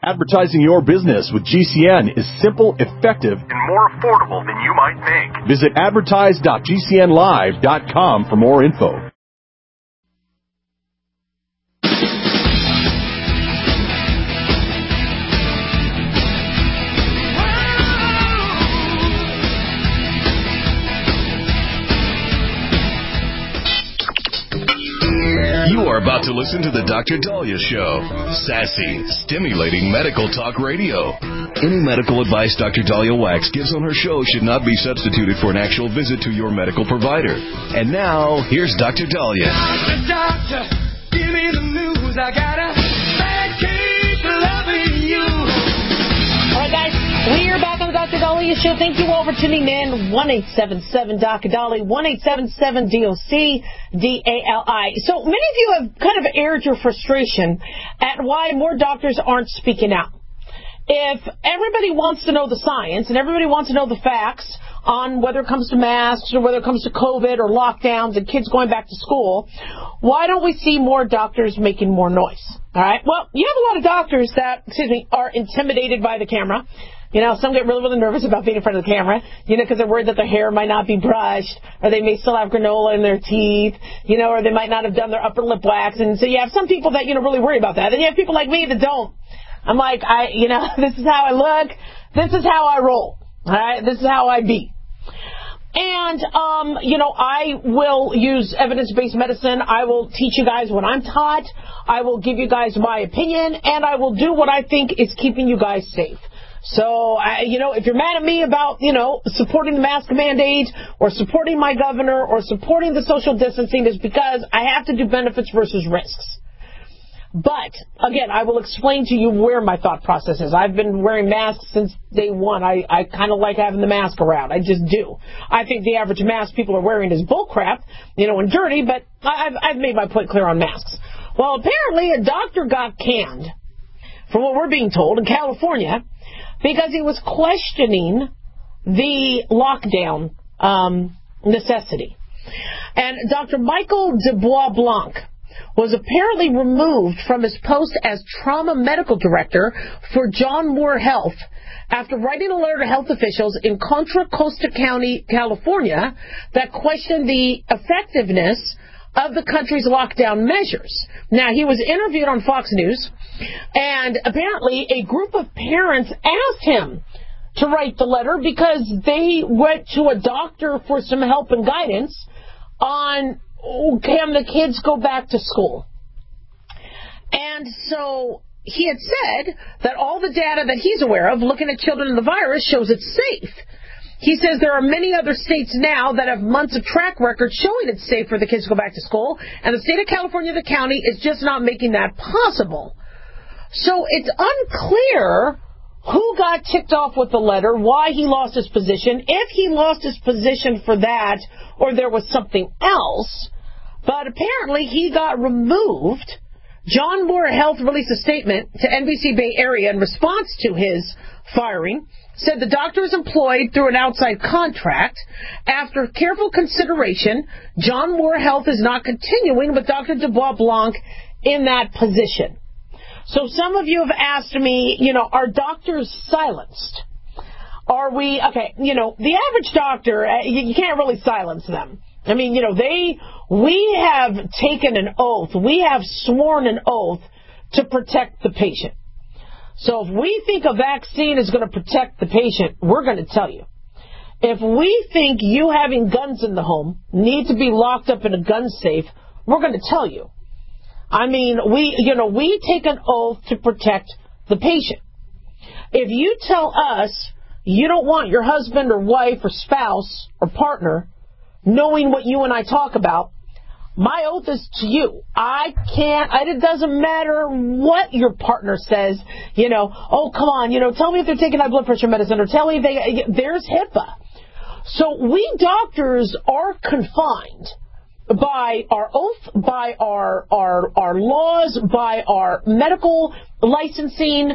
Advertising your business with GCN is simple, effective, and more affordable than you might think. Visit advertise.gcnlive.com for more info. You are about to listen to the Dr. Daliah Show. Sassy, stimulating medical talk radio. Any medical advice Dr. Daliah Wax gives on her show should not be substituted for an actual visit to your medical provider. And now, here's Dr. Daliah. Doctor, give me the news. I got a bad case of loving you. All right, guys, we're back on the Dr. Daliah Show. Thank you all for tuning in. 1-877-Dr. 1-877-DOC-DALI. So many of you have kind of aired your frustration at why more doctors aren't speaking out. If everybody wants to know the science and everybody wants to know the facts on whether it comes to masks or whether it comes to COVID or lockdowns and kids going back to school, why don't we see more doctors making more noise? All right. Well, you have a lot of doctors that, are intimidated by the camera. You know, some get really, really nervous about being in front of the camera, because they're worried that their hair might not be brushed, or they may still have granola in their teeth, or they might not have done their upper lip wax. And so you have some people that, really worry about that. And you have people like me that don't. I'm like, this is how I look. This is how I roll. All right. This is how I be. And, I will use evidence-based medicine. I will teach you guys what I'm taught. I will give you guys my opinion, and I will do what I think is keeping you guys safe. So, if you're mad at me about, supporting the mask mandate or supporting my governor or supporting the social distancing, is because I have to do benefits versus risks. But, again, I will explain to you where my thought process is. I've been wearing masks since day one. I kind of like having the mask around. I just do. I think the average mask people are wearing is bullcrap, and dirty, but I've made my point clear on masks. Well, apparently a doctor got canned, from what we're being told, in California, because he was questioning the lockdown necessity. And Dr. Michael Dubois Blanc was apparently removed from his post as trauma medical director for John Muir Health after writing a letter to health officials in Contra Costa County, California, that questioned the effectiveness of the country's lockdown measures. Now, he was interviewed on Fox News, and apparently a group of parents asked him to write the letter because they went to a doctor for some help and guidance on, can the kids go back to school? And so he had said that all the data that he's aware of, looking at children and the virus, shows it's safe. He says there are many other states now that have months of track record showing it's safe for the kids to go back to school, and the state of California, the county, is just not making that possible. So it's unclear who got ticked off with the letter, why he lost his position, if he lost his position for that, or there was something else. But apparently he got removed. John Muir Health released a statement to NBC Bay Area in response to his firing, said the doctor is employed through an outside contract. After careful consideration, John Muir Health is not continuing with Dr. Dubois Blanc in that position. So some of you have asked me, are doctors silenced? Are we, okay, the average doctor, you can't really silence them. I mean, we have taken an oath, we have sworn an oath to protect the patient. So if we think a vaccine is going to protect the patient, we're going to tell you. If we think you having guns in the home need to be locked up in a gun safe, we're going to tell you. I mean, we take an oath to protect the patient. If you tell us you don't want your husband or wife or spouse or partner knowing what you and I talk about, my oath is to you. It doesn't matter what your partner says, oh, come on, tell me if they're taking high blood pressure medicine, or tell me there's HIPAA. So we doctors are confined by our oath, by our laws, by our medical licensing,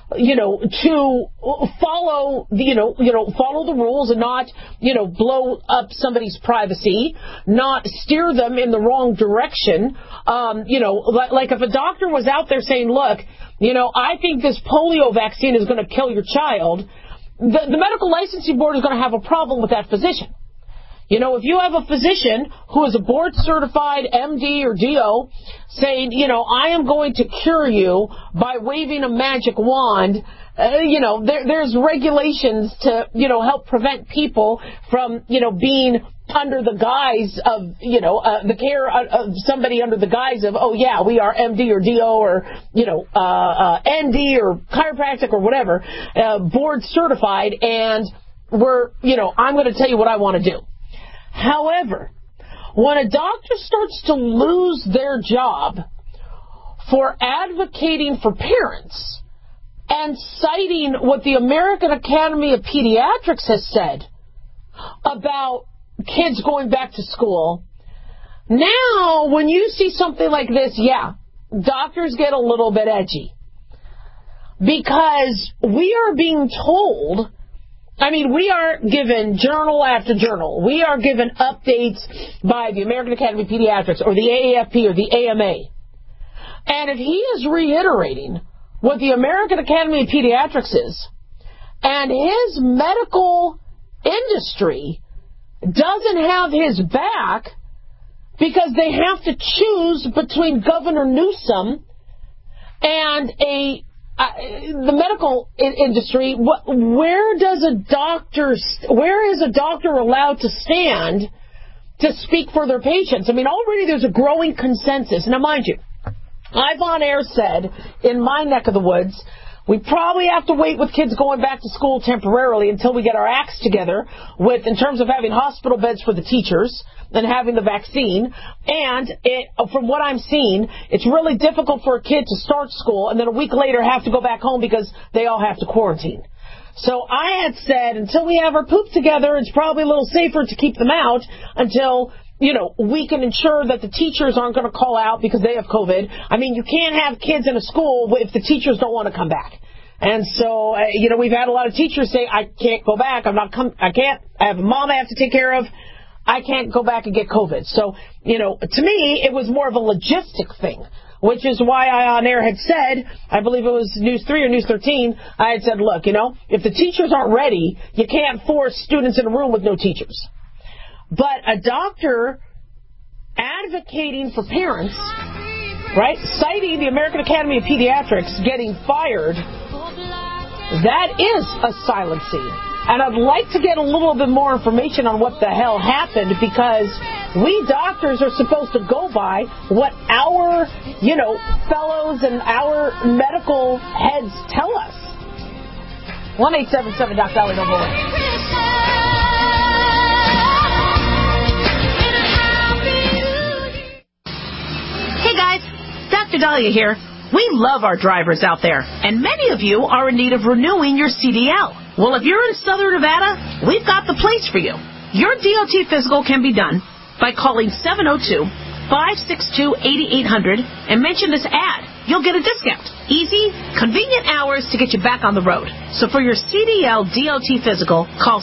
to follow the rules and not, blow up somebody's privacy, not steer them in the wrong direction. Like if a doctor was out there saying, look, I think this polio vaccine is going to kill your child, the medical licensing board is going to have a problem with that physician. If you have a physician who is a board-certified MD or DO saying, I am going to cure you by waving a magic wand, there's regulations to, help prevent people from, being under the guise of, the care of somebody under the guise of, oh, yeah, we are MD or DO or, ND or chiropractic or whatever, board-certified, and I'm going to tell you what I want to do. However, when a doctor starts to lose their job for advocating for parents and citing what the American Academy of Pediatrics has said about kids going back to school, now when you see something like this, yeah, doctors get a little bit edgy. Because we are being told, we are given journal after journal. We are given updates by the American Academy of Pediatrics or the AAFP or the AMA. And if he is reiterating what the American Academy of Pediatrics is, and his medical industry doesn't have his back because they have to choose between Governor Newsom and the medical industry, where is a doctor allowed to stand to speak for their patients? Already there's a growing consensus. Now, mind you, I've on air said in my neck of the woods, we probably have to wait with kids going back to school temporarily until we get our acts together in terms of having hospital beds for the teachers and having the vaccine. And from what I'm seeing, it's really difficult for a kid to start school and then a week later have to go back home because they all have to quarantine. So I had said until we have our poop together, it's probably a little safer to keep them out until we can ensure that the teachers aren't going to call out because they have COVID. You can't have kids in a school if the teachers don't want to come back. And so, we've had a lot of teachers say, I can't go back. I can't. I have a mom I have to take care of. I can't go back and get COVID. So, to me, it was more of a logistic thing, which is why I on air had said, I believe it was News 3 or News 13, I had said, look, if the teachers aren't ready, you can't force students in a room with no teachers. But a doctor advocating for parents, right, citing the American Academy of Pediatrics getting fired, that is a silencing. And I'd like to get a little bit more information on what the hell happened, because we doctors are supposed to go by what our, fellows and our medical heads tell us. 1-877-Doc-Dolly, no more. Hey guys, Dr. Dahlia here. We love our drivers out there, and many of you are in need of renewing your CDL. Well, if you're in Southern Nevada, we've got the place for you. Your DOT physical can be done by calling 702-562-8800 and mention this ad. You'll get a discount. Easy, convenient hours to get you back on the road. So for your CDL DOT physical, call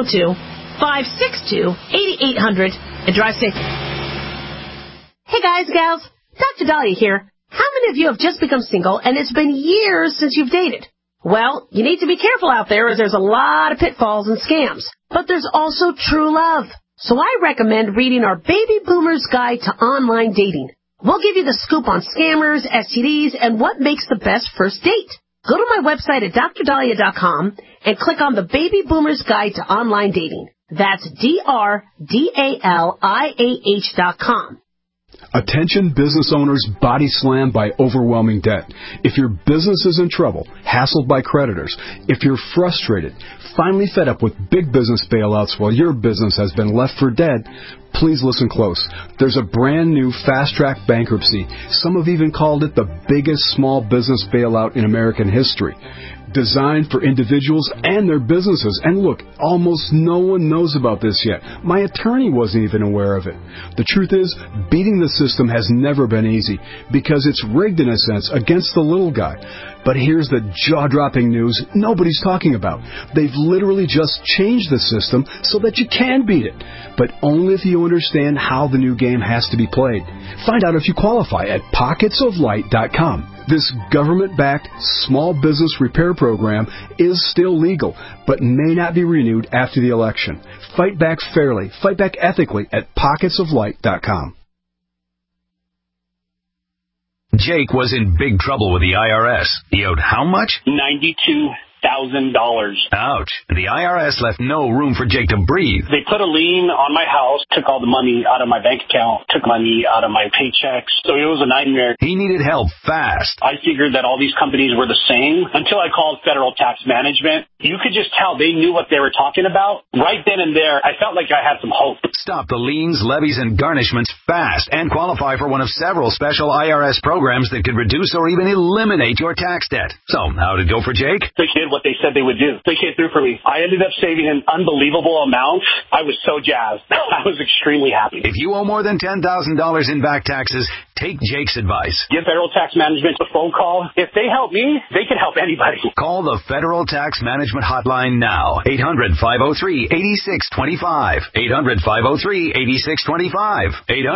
702-562-8800 and drive safe. Hey guys, gals, Dr. Dahlia here. How many of you have just become single and it's been years since you've dated? Well, you need to be careful out there as there's a lot of pitfalls and scams. But there's also true love. So I recommend reading our Baby Boomer's Guide to Online Dating. We'll give you the scoop on scammers, STDs, and what makes the best first date. Go to my website at drdahlia.com and click on the Baby Boomer's Guide to Online Dating. That's DRDALIAH.com. Attention business owners body slammed by overwhelming debt. If your business is in trouble, hassled by creditors, if you're frustrated, finally fed up with big business bailouts while your business has been left for dead, please listen close. There's a brand new fast-track bankruptcy. Some have even called it the biggest small business bailout in American history. designed for individuals and their businesses. And look, almost no one knows about this yet. My attorney wasn't even aware of it. The truth is, beating the system has never been easy because it's rigged in a sense against the little guy. But here's the jaw-dropping news nobody's talking about. They've literally just changed the system so that you can beat it, but only if you understand how the new game has to be played. Find out if you qualify at pocketsoflight.com. This government-backed small business repair program is still legal, but may not be renewed after the election. Fight back fairly, fight back ethically at pocketsoflight.com. Jake was in big trouble with the IRS. He owed how much? $92,000. Ouch. The IRS left no room for Jake to breathe. They put a lien on my house, took all the money out of my bank account, took money out of my paychecks. So it was a nightmare. He needed help fast. I figured that all these companies were the same until I called Federal Tax Management. You could just tell they knew what they were talking about. Right then and there, I felt like I had some hope. Stop the liens, levies, and garnishments fast and qualify for one of several special IRS programs that could reduce or even eliminate your tax debt. So, how'd it go for Jake? They did what they said they would do. They came through for me. I ended up saving an unbelievable amount. I was so jazzed. I was extremely happy. If you owe more than $10,000 in back taxes, take Jake's advice. Give Federal Tax Management a phone call. If they help me, they can help anybody. Call the Federal Tax Management Hotline now. 800-503-8625. 800-503-8625.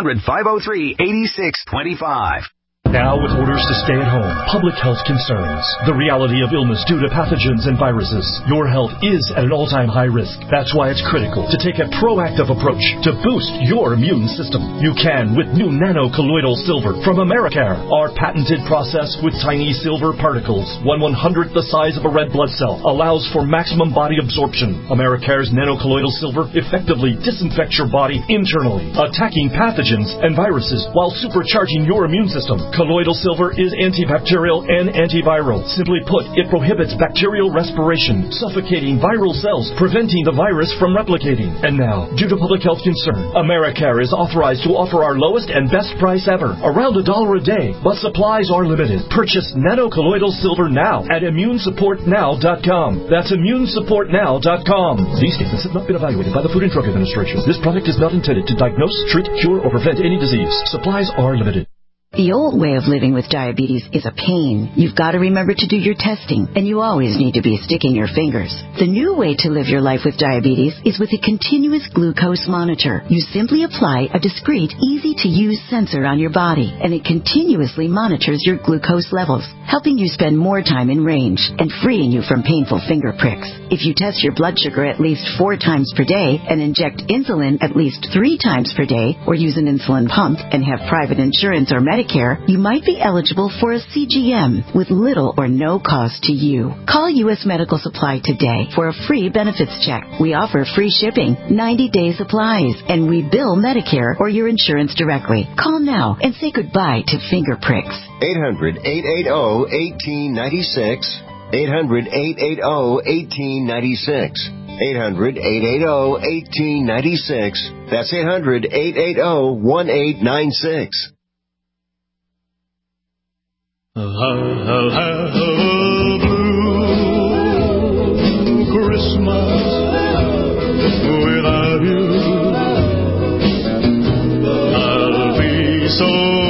800-503-8625. Now, with orders to stay at home, public health concerns, the reality of illness due to pathogens and viruses, your health is at an all-time high risk. That's why it's critical to take a proactive approach to boost your immune system. You can with new nano-colloidal silver from Americare. Our patented process with tiny silver particles, 1/100th the size of a red blood cell, allows for maximum body absorption. Americare's nano-colloidal silver effectively disinfects your body internally, attacking pathogens and viruses while supercharging your immune system. Colloidal silver is antibacterial and antiviral. Simply put, it prohibits bacterial respiration, suffocating viral cells, preventing the virus from replicating. And now, due to public health concern, Americare is authorized to offer our lowest and best price ever, around $1 a day, but supplies are limited. Purchase nano-colloidal silver now at immunesupportnow.com. That's immunesupportnow.com. These statements have not been evaluated by the Food and Drug Administration. This product is not intended to diagnose, treat, cure, or prevent any disease. Supplies are limited. The old way of living with diabetes is a pain. You've got to remember to do your testing, and you always need to be sticking your fingers. The new way to live your life with diabetes is with a continuous glucose monitor. You simply apply a discreet, easy-to-use sensor on your body, and it continuously monitors your glucose levels, helping you spend more time in range and freeing you from painful finger pricks. If you test your blood sugar at least 4 times per day and inject insulin at least 3 times per day, or use an insulin pump and have private insurance or Medicare, you might be eligible for a CGM with little or no cost to you. Call U.S. Medical Supply today for a free benefits check. We offer free shipping, 90-day supplies, and we bill Medicare or your insurance directly. Call now and say goodbye to finger pricks. 800-880-1896. 800-880-1896. 800-880-1896. That's 800-880-1896. I'll have a blue Christmas without you. I'll be so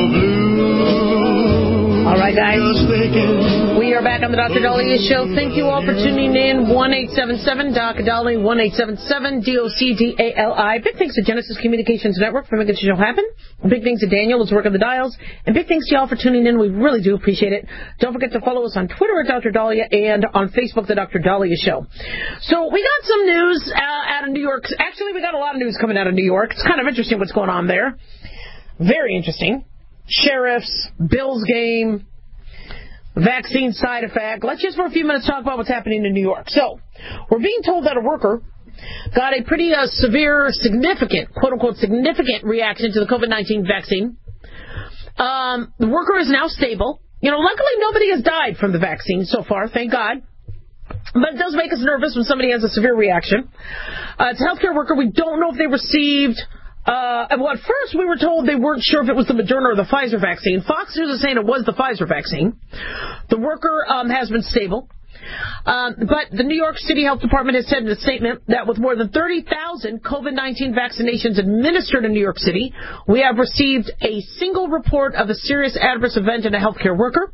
blue. All right, guys. We are back on the Dr. Dahlia Show. Thank you all for tuning in. 1-877-Dr. Dahlia, 1-877-DOCDALI. Big thanks to Genesis Communications Network for making the show happen. Big thanks to Daniel, who's working the dials. And big thanks to y'all for tuning in. We really do appreciate it. Don't forget to follow us on Twitter at Dr. Dahlia and on Facebook, The Dr. Dahlia Show. So we got some news out of New York. Actually, we got a lot of news coming out of New York. It's kind of interesting what's going on there. Very interesting. Sheriffs, Bills game, vaccine side effect. Let's just for a few minutes talk about what's happening in New York. So, we're being told that a worker got a pretty severe, significant, quote-unquote, significant reaction to the COVID-19 vaccine. The worker is now stable. You know, luckily nobody has died from the vaccine so far, thank God. But it does make us nervous when somebody has a severe reaction. It's a healthcare worker. We don't know if they received... well, at first we were told they weren't sure if it was the Moderna or the Pfizer vaccine. Fox News is saying it was the Pfizer vaccine. The worker has been stable. But the New York City Health Department has said in a statement that with more than 30,000 COVID-19 vaccinations administered in New York City, we have received a single report of a serious adverse event in a healthcare worker.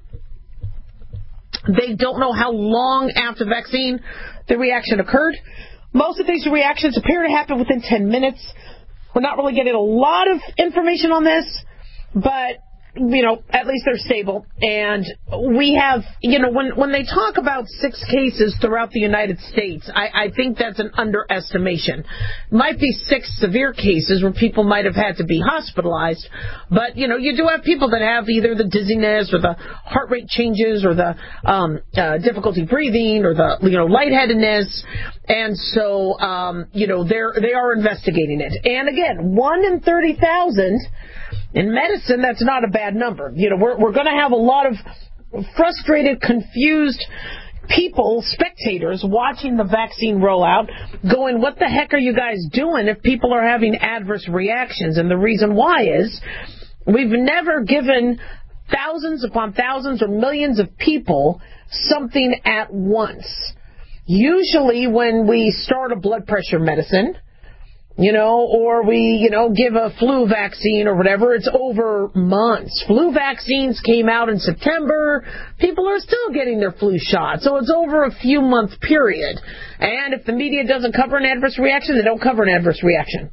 They don't know how long after the vaccine the reaction occurred. Most of these reactions appear to happen within 10 minutes. We're not really getting a lot of information on this, but at least they're stable. And we have, when they talk about 6 cases throughout the United States, I think that's an underestimation. Might be 6 severe cases where people might have had to be hospitalized, but, you do have people that have either the dizziness or the heart rate changes or the difficulty breathing or the, lightheadedness. And so, they are investigating it. And again, 1 in 30,000... in medicine, that's not a bad number. We're going to have a lot of frustrated, confused people, spectators, watching the vaccine rollout, going, what the heck are you guys doing if people are having adverse reactions? And the reason why is we've never given thousands upon thousands or millions of people something at once. Usually when we start a blood pressure medicine, or we, give a flu vaccine or whatever, it's over months. Flu vaccines came out in September. People are still getting their flu shot. So it's over a few month period. And if the media doesn't cover an adverse reaction, they don't cover an adverse reaction.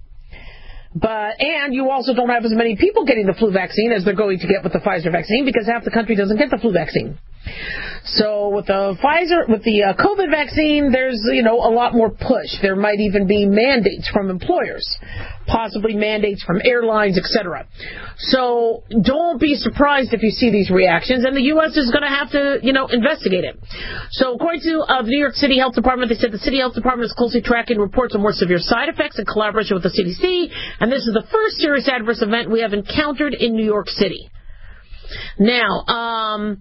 And you also don't have as many people getting the flu vaccine as they're going to get with the Pfizer vaccine because half the country doesn't get the flu vaccine. So with the COVID vaccine, there's, a lot more push. There might even be mandates from employers, possibly mandates from airlines, etc. So don't be surprised if you see these reactions, and the U.S. is going to have to, investigate it. So according to the New York City Health Department, they said the City Health Department is closely tracking reports of more severe side effects in collaboration with the CDC, and this is the first serious adverse event we have encountered in New York City. Now,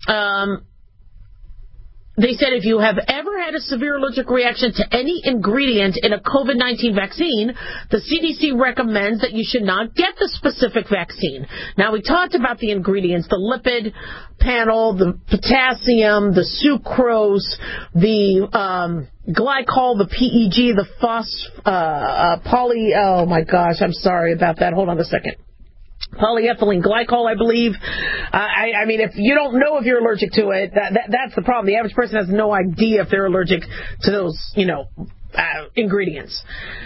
they said if you have ever had a severe allergic reaction to any ingredient in a COVID-19 vaccine, the CDC recommends that you should not get the specific vaccine. Now, we talked about the ingredients, the lipid panel, the potassium, the sucrose, the glycol, the PEG, the oh my gosh, I'm sorry about that. Hold on a second. Polyethylene glycol, I believe. I mean, if you don't know if you're allergic to it, that's the problem. The average person has no idea if they're allergic to those, ingredients.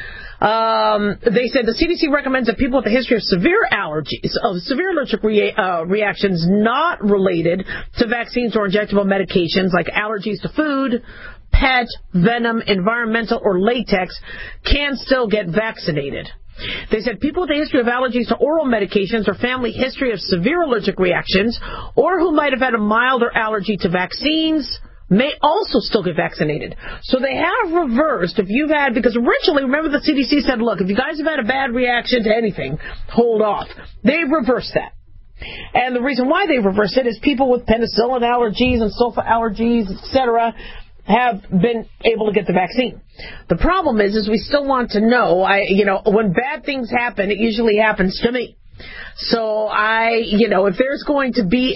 They said the CDC recommends that people with a history of severe allergic reactions not related to vaccines or injectable medications like allergies to food, pet, venom, environmental, or latex can still get vaccinated. They said people with a history of allergies to oral medications or family history of severe allergic reactions or who might have had a milder allergy to vaccines may also still get vaccinated. So they have reversed, if you've had, because originally, remember the CDC said, look, if you guys have had a bad reaction to anything, hold off. They've reversed that. And the reason why they reversed it is people with penicillin allergies and sulfa allergies, etc., have been able to get the vaccine. The problem is we still want to know, when bad things happen, it usually happens to me. So if there's going to be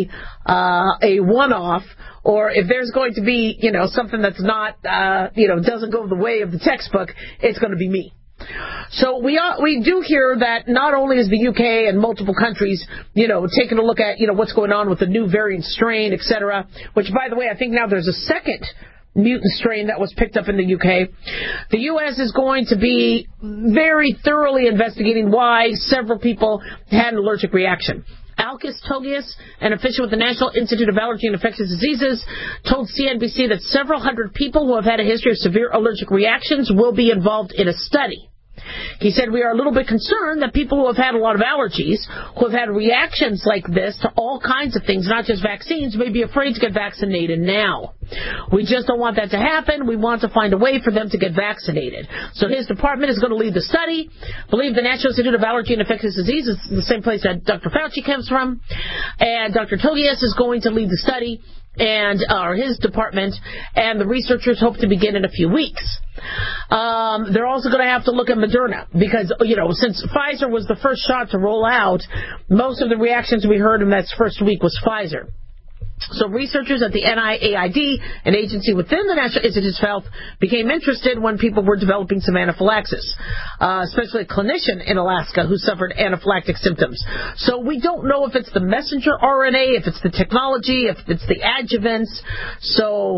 a one-off, or if there's going to be, something that's not, doesn't go the way of the textbook, it's going to be me. So we do hear that not only is the UK and multiple countries, taking a look at, what's going on with the new variant strain, etc., which, by the way, I think now there's a second mutant strain that was picked up in the UK. The U.S. is going to be very thoroughly investigating why several people had an allergic reaction. Alkis Togias, an official with the National Institute of Allergy and Infectious Diseases, told CNBC that several hundred people who have had a history of severe allergic reactions will be involved in a study. He said, we are a little bit concerned that people who have had a lot of allergies, who have had reactions like this to all kinds of things, not just vaccines, may be afraid to get vaccinated now. We just don't want that to happen. We want to find a way for them to get vaccinated. So his department is going to lead the study. I believe the National Institute of Allergy and Infectious Diseases is the same place that Dr. Fauci comes from. And Dr. Togias is going to lead the study, or his department, and the researchers hope to begin in a few weeks. They're also going to have to look at Moderna because, since Pfizer was the first shot to roll out, most of the reactions we heard in that first week was Pfizer. So researchers at the NIAID, an agency within the National Institutes of Health, became interested when people were developing some anaphylaxis, especially a clinician in Alaska who suffered anaphylactic symptoms. So we don't know if it's the messenger RNA, if it's the technology, if it's the adjuvants. So,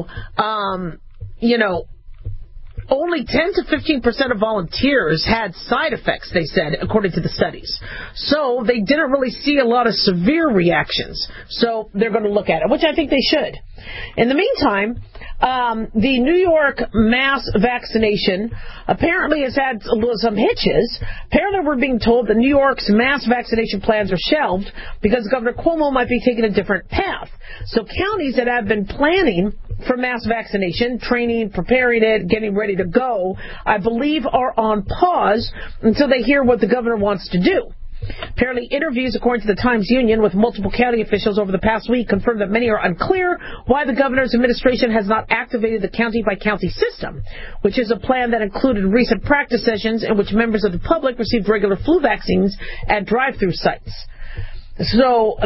only 10 to 15% of volunteers had side effects, they said, according to the studies. So they didn't really see a lot of severe reactions. So they're going to look at it, which I think they should. In the meantime, the New York mass vaccination apparently has had some hitches. Apparently we're being told that New York's mass vaccination plans are shelved because Governor Cuomo might be taking a different path. So counties that have been planning for mass vaccination, training, preparing it, getting ready to go, I believe are on pause until they hear what the governor wants to do. Apparently, interviews, according to the Times-Union, with multiple county officials over the past week confirmed that many are unclear why the governor's administration has not activated the county-by-county system, which is a plan that included recent practice sessions in which members of the public received regular flu vaccines at drive-through sites. So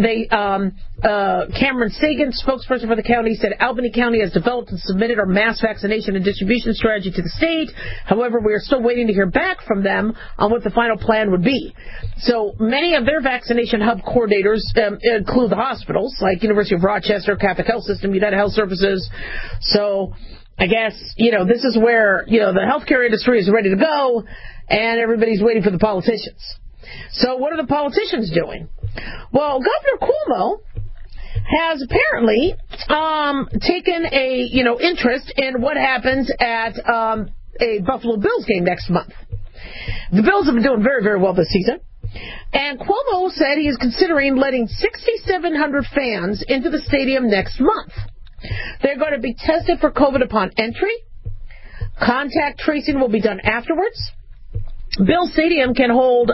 Cameron Sagan, spokesperson for the county, said Albany County has developed and submitted our mass vaccination and distribution strategy to the state. However, we are still waiting to hear back from them on what the final plan would be. So many of their vaccination hub coordinators include the hospitals, like University of Rochester, Catholic Health System, United Health Services. So I guess, this is where, the healthcare industry is ready to go, and everybody's waiting for the politicians. So what are the politicians doing? Well, Governor Cuomo has apparently taken a interest in what happens at a Buffalo Bills game next month. The Bills have been doing very, very well this season. And Cuomo said he is considering letting 6,700 fans into the stadium next month. They're going to be tested for COVID upon entry. Contact tracing will be done afterwards. Bill Stadium can hold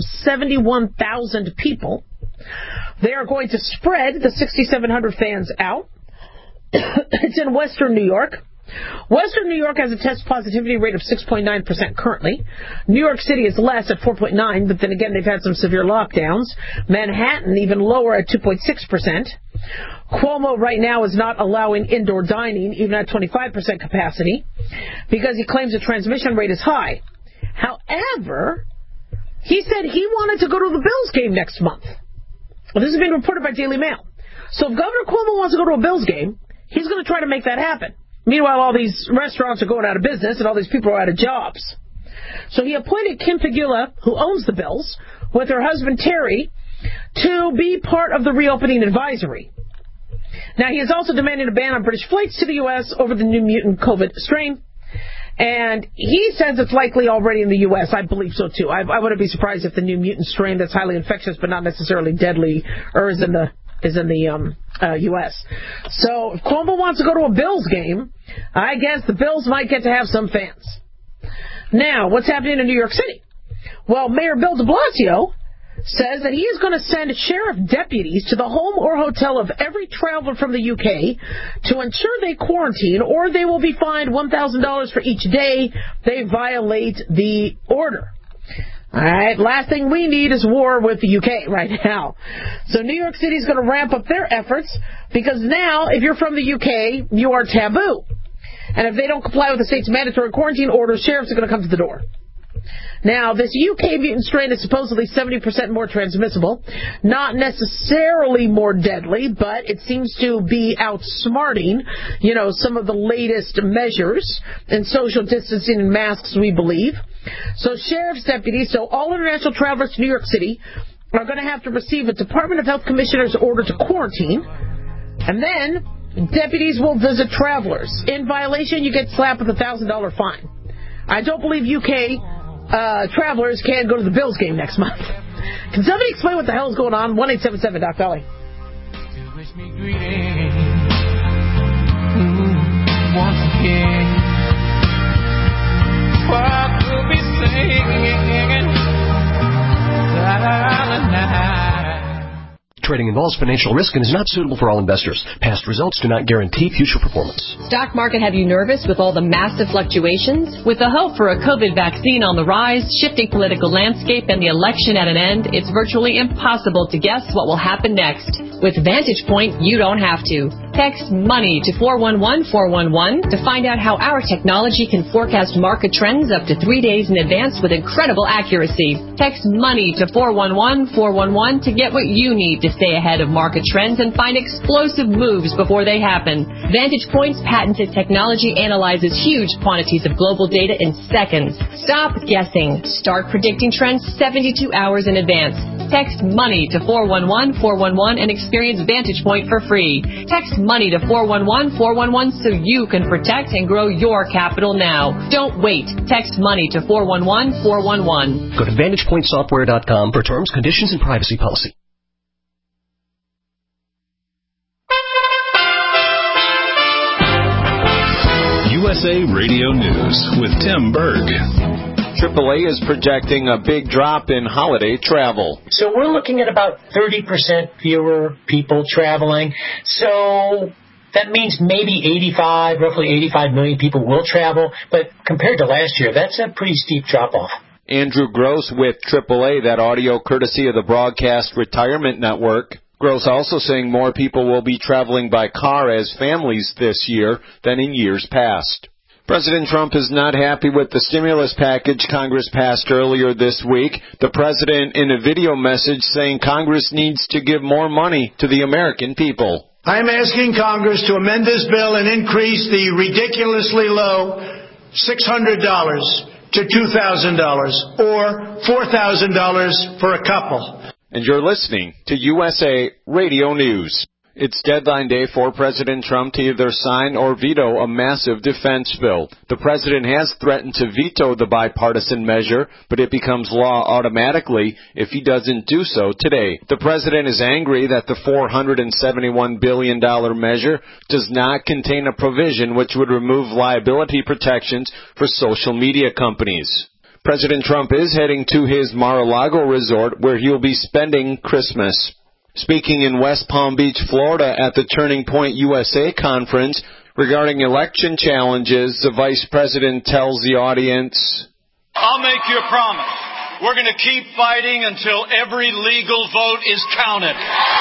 71,000 people. They are going to spread the 6,700 fans out. It's in Western New York. Western New York has a test positivity rate of 6.9% currently. New York City is less at 4.9%, but then again they've had some severe lockdowns. Manhattan even lower at 2.6%. Cuomo right now is not allowing indoor dining, even at 25% capacity, because he claims the transmission rate is high. However, he said he wanted to go to the Bills game next month. Well, this has been reported by Daily Mail. So if Governor Cuomo wants to go to a Bills game, he's going to try to make that happen. Meanwhile, all these restaurants are going out of business and all these people are out of jobs. So he appointed Kim Pegula, who owns the Bills, with her husband Terry, to be part of the reopening advisory. Now, he is also demanding a ban on British flights to the U.S. over the new mutant COVID strain. And he says it's likely already in the U.S. I believe so, too. I wouldn't be surprised if the new mutant strain that's highly infectious but not necessarily deadly is in the U.S. So if Cuomo wants to go to a Bills game, I guess the Bills might get to have some fans. Now, what's happening in New York City? Well, Mayor Bill de Blasio says that he is going to send sheriff deputies to the home or hotel of every traveler from the UK to ensure they quarantine, or they will be fined $1,000 for each day they violate the order. All right, last thing we need is war with the UK right now. So New York City is going to ramp up their efforts, because now, if you're from the UK, you are taboo. And if they don't comply with the state's mandatory quarantine order, sheriffs are going to come to the door. Now, this UK mutant strain is supposedly 70% more transmissible, not necessarily more deadly, but it seems to be outsmarting, some of the latest measures in social distancing and masks, we believe. So sheriff's deputies, all international travelers to New York City are going to have to receive a Department of Health commissioner's order to quarantine, and then deputies will visit travelers. In violation, you get slapped with a $1,000 fine. I don't believe UK travelers can go to the Bills game next month. Can somebody explain what the hell is going on? 1-877 Doc Dolly. Wish me greetings once again. What will be singing silent night. Trading involves financial risk and is not suitable for all investors. Past results do not guarantee future performance. Stock market have you nervous with all the massive fluctuations? With the hope for a COVID vaccine on the rise, shifting political landscape, and the election at an end, it's virtually impossible to guess what will happen next. With Vantage Point, you don't have to. Text MONEY to 411-411 to find out how our technology can forecast market trends up to 3 days in advance with incredible accuracy. Text MONEY to 411-411 to get what you need to stay ahead of market trends and find explosive moves before they happen. Vantage Point's patented technology analyzes huge quantities of global data in seconds. Stop guessing. Start predicting trends 72 hours in advance. Text MONEY to 411-411 and experience Vantage Point for free. Text MONEY to 411-411 so you can protect and grow your capital now. Don't wait. Text MONEY to 411-411. Go to VantagePointSoftware.com for terms, conditions, and privacy policy. USA Radio News with Tim Berg. AAA is projecting a big drop in holiday travel. So we're looking at about 30% fewer people traveling. So that means maybe roughly 85 million people will travel. But compared to last year, that's a pretty steep drop-off. Andrew Gross with AAA, that audio courtesy of the Broadcast Retirement Network. Gross also saying more people will be traveling by car as families this year than in years past. President Trump is not happy with the stimulus package Congress passed earlier this week. The president in a video message saying Congress needs to give more money to the American people. I'm asking Congress to amend this bill and increase the ridiculously low $600 to $2,000 or $4,000 for a couple. And you're listening to USA Radio News. It's deadline day for President Trump to either sign or veto a massive defense bill. The president has threatened to veto the bipartisan measure, but it becomes law automatically if he doesn't do so today. The president is angry that the $471 billion measure does not contain a provision which would remove liability protections for social media companies. President Trump is heading to his Mar-a-Lago resort where he'll be spending Christmas. Speaking in West Palm Beach, Florida at the Turning Point USA conference regarding election challenges, the vice president tells the audience, I'll make you a promise. We're going to keep fighting until every legal vote is counted.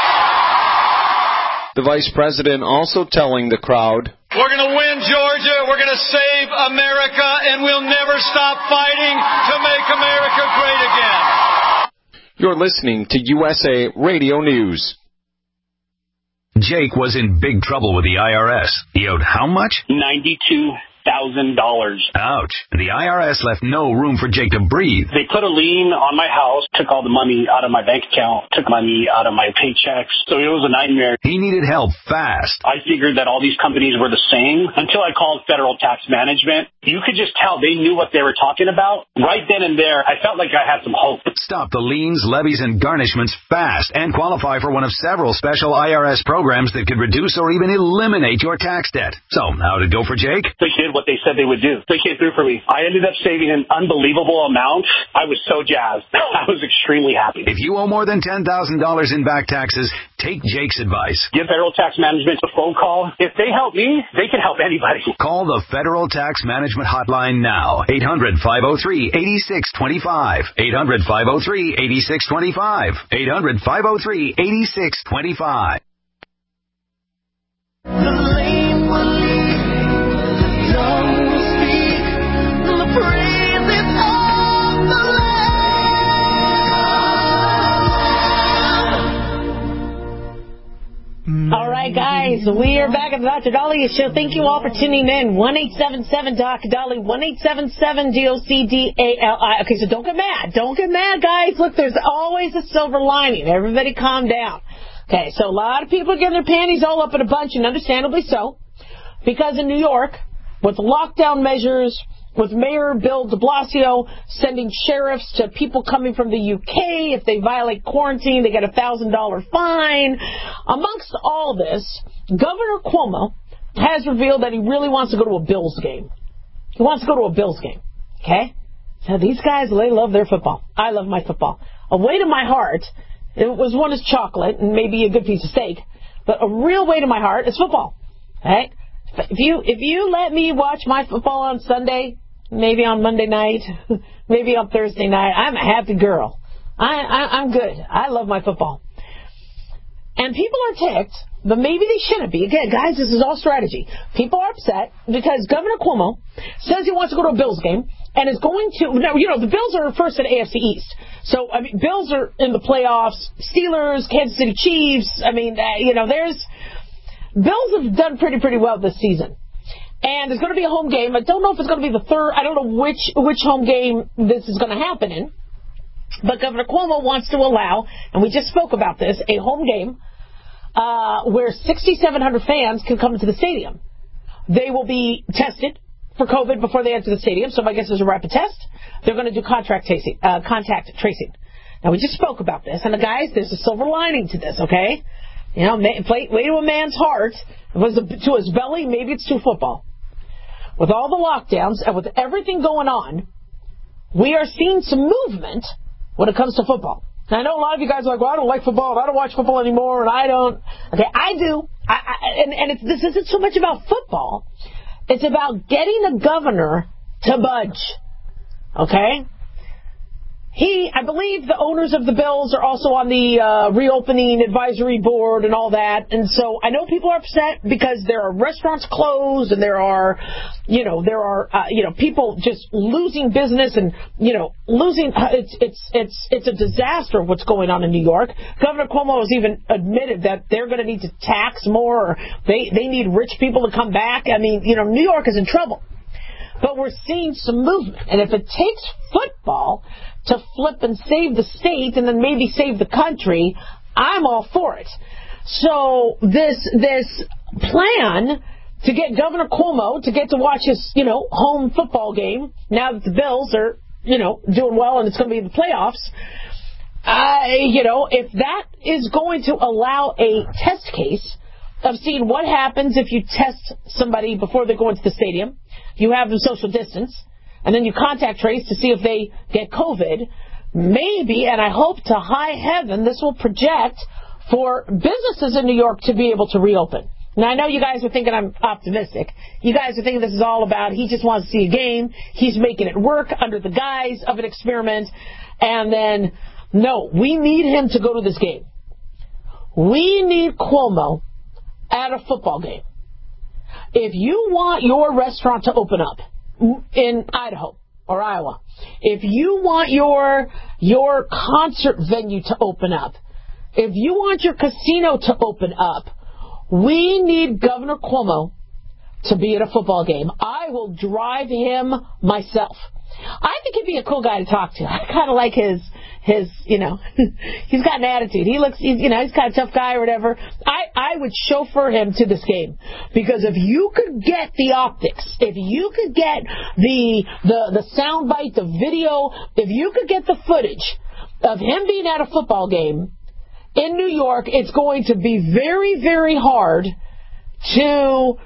The vice president also telling the crowd, we're going to win Georgia, we're going to save America, and we'll never stop fighting to make America great again. You're listening to USA Radio News. Jake was in big trouble with the IRS. He owed how much? $92,000. Ouch. The IRS left no room for Jake to breathe. They put a lien on my house, took all the money out of my bank account, took money out of my paychecks. So it was a nightmare. He needed help fast. I figured that all these companies were the same until I called Federal Tax Management. You could just tell they knew what they were talking about. Right then and there, I felt like I had some hope. Stop the liens, levies, and garnishments fast and qualify for one of several special IRS programs that could reduce or even eliminate your tax debt. So, how did it go for Jake? They did what they said they would do. They came through for me. I ended up saving an unbelievable amount. I was so jazzed. I was extremely happy. If you owe more than $10,000 in back taxes, take Jake's advice. Give Federal Tax Management a phone call. If they help me, they can help anybody. Call the Federal Tax Management Hotline now. 800-503-8625. 800-503-8625. 800-503-8625. All right, guys, we are back at the Dr. Dahlia Show. Thank you all for tuning in. 1-877-DOC-DALI, 1-877-DOC-DALI. Okay, so don't get mad. Don't get mad, guys. Look, there's always a silver lining. Everybody calm down. Okay, so a lot of people are getting their panties all up in a bunch, and understandably so, because in New York, with lockdown measures, with Mayor Bill de Blasio sending sheriffs to people coming from the UK. If they violate quarantine, they get a $1,000 fine. Amongst all this, Governor Cuomo has revealed that he really wants to go to a Bills game. He wants to go to a Bills game. Okay? So these guys, they love their football. I love my football. A weight in my heart, it was one is chocolate and maybe a good piece of steak, but a real weight in my heart is football. Right? If you let me watch my football on Sunday, maybe on Monday night, maybe on Thursday night, I'm a happy girl. I'm good. I love my football. And people are ticked, but maybe they shouldn't be. Again, guys, this is all strategy. People are upset because Governor Cuomo says he wants to go to a Bills game and is going to... Now, the Bills are first in AFC East. So, Bills are in the playoffs. Steelers, Kansas City Chiefs. Bills have done pretty well this season. And there's going to be a home game. I don't know if it's going to be the third. I don't know which home game this is going to happen in. But Governor Cuomo wants to allow, and we just spoke about this, a home game where 6,700 fans can come into the stadium. They will be tested for COVID before they enter the stadium. So I guess there's a rapid test. They're going to do contact tracing. Now, we just spoke about this. And, guys, there's a silver lining to this, okay? Way to a man's heart. If it was to his belly, maybe it's to football. With all the lockdowns and with everything going on, we are seeing some movement when it comes to football. And I know a lot of you guys are like, well, I don't like football, and I don't watch football anymore, and I don't. Okay, I do. This isn't so much about football. It's about getting a governor to budge. Okay? I believe the owners of the Bills are also on the reopening advisory board and all that. And so I know people are upset because there are restaurants closed and there are people just losing business and, losing. It's a disaster what's going on in New York. Governor Cuomo has even admitted that they're going to need to tax more. Or they need rich people to come back. New York is in trouble. But we're seeing some movement. And if it takes football to flip and save the state and then maybe save the country, I'm all for it. So this plan to get Governor Cuomo to get to watch his, home football game, now that the Bills are, doing well and it's going to be in the playoffs, if that is going to allow a test case of seeing what happens if you test somebody before they go into the stadium, you have them social distance, and then you contact trace to see if they get COVID, maybe, and I hope to high heaven, this will project for businesses in New York to be able to reopen. Now, I know you guys are thinking I'm optimistic. You guys are thinking this is all about he just wants to see a game. He's making it work under the guise of an experiment. And then, no, we need him to go to this game. We need Cuomo at a football game. If you want your restaurant to open up in Idaho or Iowa, if you want your concert venue to open up, if you want your casino to open up, we need Governor Cuomo to be at a football game. I will drive him myself. I think he'd be a cool guy to talk to. I kind of like his he's got an attitude. He's kind of tough guy or whatever. I would chauffeur him to this game because if you could get the optics, if you could get the soundbite, the video, if you could get the footage of him being at a football game in New York, it's going to be very, very hard to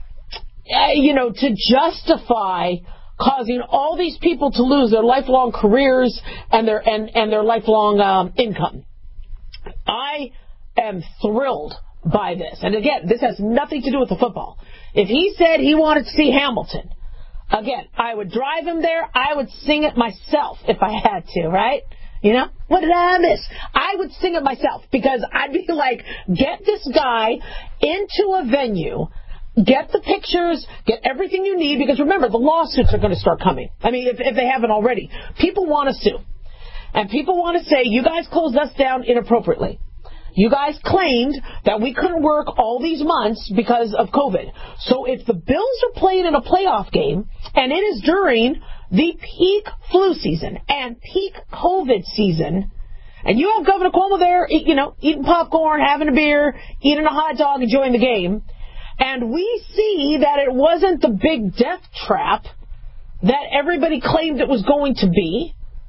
justify causing all these people to lose their lifelong careers and their lifelong income. I am thrilled by this. And again, this has nothing to do with the football. If he said he wanted to see Hamilton, again, I would drive him there. I would sing it myself if I had to, right? What did I miss? I would sing it myself because I'd be like, get this guy into a venue, get the pictures, get everything you need, because remember, the lawsuits are going to start coming. If they haven't already. People want to sue. And people want to say, you guys closed us down inappropriately. You guys claimed that we couldn't work all these months because of COVID. So if the Bills are playing in a playoff game, and it is during the peak flu season and peak COVID season, and you have Governor Cuomo there, eating popcorn, having a beer, eating a hot dog, enjoying the game, and we see that it wasn't the big death trap that everybody claimed it was going to be,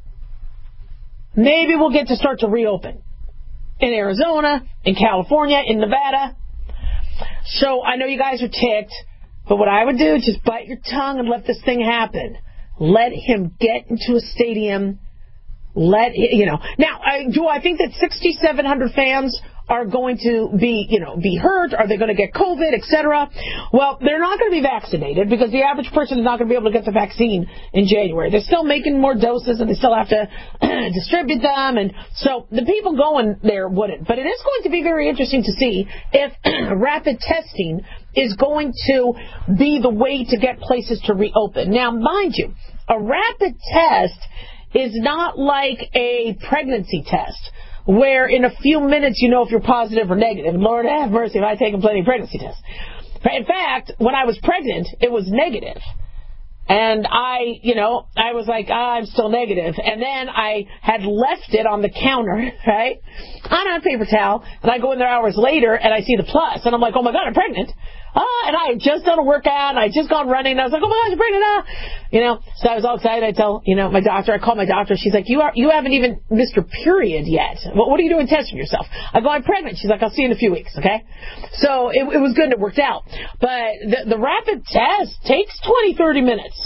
maybe we'll get to start to reopen in Arizona, in California, in Nevada. So I know you guys are ticked, but what I would do is just bite your tongue and let this thing happen. Let him get into a stadium Now, do I think that 6,700 fans are going to be hurt? Are they going to get COVID, etc.? Well, they're not going to be vaccinated because the average person is not going to be able to get the vaccine in January. They're still making more doses and they still have to distribute them. And so the people going there wouldn't. But it is going to be very interesting to see if rapid testing is going to be the way to get places to reopen. Now, mind you, a rapid test is not like a pregnancy test, where in a few minutes you know if you're positive or negative. Lord have mercy if I've taken plenty of pregnancy tests. In fact, when I was pregnant, it was negative. And I was like, I'm still negative. And then I had left it on the counter, right, on a paper towel. And I go in there hours later and I see the plus. And I'm like, oh my God, I'm pregnant. And I had just done a workout and I had just gone running. And I was like, oh my God, I'm pregnant. So I was all excited. I tell, my doctor, I call my doctor. She's like, you haven't even missed your period yet. What are you doing testing yourself? I go, I'm pregnant. She's like, I'll see you in a few weeks. Okay. So it was good and it worked out. But the rapid test takes 20-30 minutes.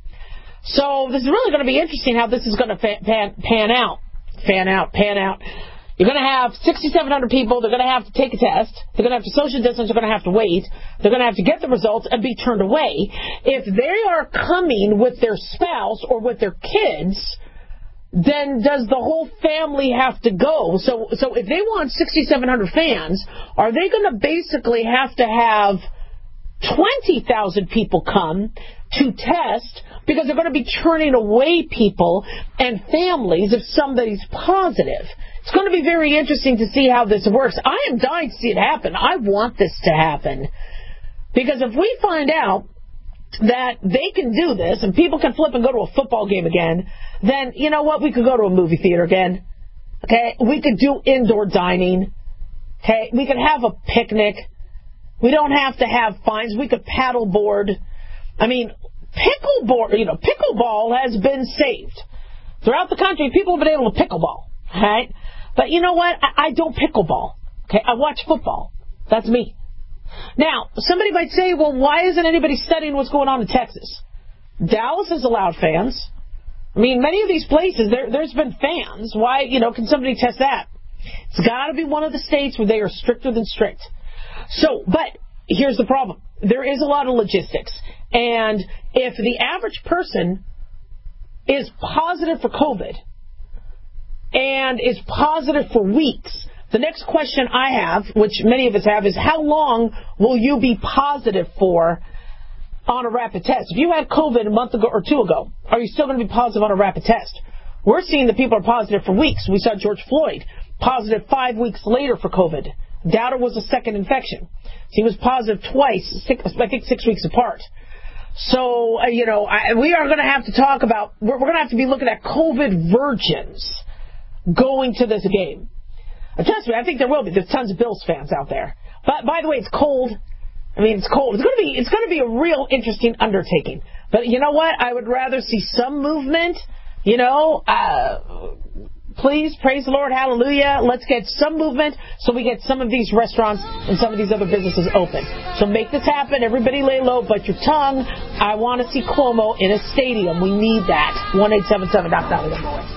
So this is really going to be interesting how this is going to pan out. You're going to have 6,700 people. They're going to have to take a test. They're going to have to social distance. They're going to have to wait. They're going to have to get the results and be turned away. If they are coming with their spouse or with their kids, then does the whole family have to go? So if they want 6,700 fans, are they going to basically have to have 20,000 people come to test because they're going to be turning away people and families if somebody's positive? It's going to be very interesting to see how this works. I am dying to see it happen. I want this to happen. Because if we find out that they can do this and people can flip and go to a football game again, then you know what? We could go to a movie theater again. Okay? We could do indoor dining. Okay? We could have a picnic. We don't have to have fines. We could paddleboard. I mean, pickleball has been saved. Throughout the country, people have been able to pickleball. Right? But you know what? I don't pickleball. Okay? I watch football. That's me. Now, somebody might say, well, why isn't anybody studying what's going on in Texas? Dallas has allowed fans. I mean, many of these places, there's been fans. Why, can somebody test that? It's got to be one of the states where they are stricter than strict. So, but here's the problem. There is a lot of logistics. And if the average person is positive for COVID and is positive for weeks, the next question I have, which many of us have, is how long will you be positive for on a rapid test? If you had COVID a month ago or two ago, are you still going to be positive on a rapid test? We're seeing that people are positive for weeks. We saw George Floyd positive 5 weeks later for COVID. Doubt it was a second infection. He was positive twice, I think 6 weeks apart. So, we are going to have to talk about, we're going to have to be looking at COVID virgins going to this game. Trust me, I think there will be. There's tons of Bills fans out there. But, by the way, it's cold. I mean, it's cold. It's going to be a real interesting undertaking. But you know what? I would rather see some movement, please, praise the Lord, hallelujah. Let's get some movement so we get some of these restaurants and some of these other businesses open. So make this happen. Everybody lay low, bite your tongue. I want to see Cuomo in a stadium. We need that. 1-877-DOC.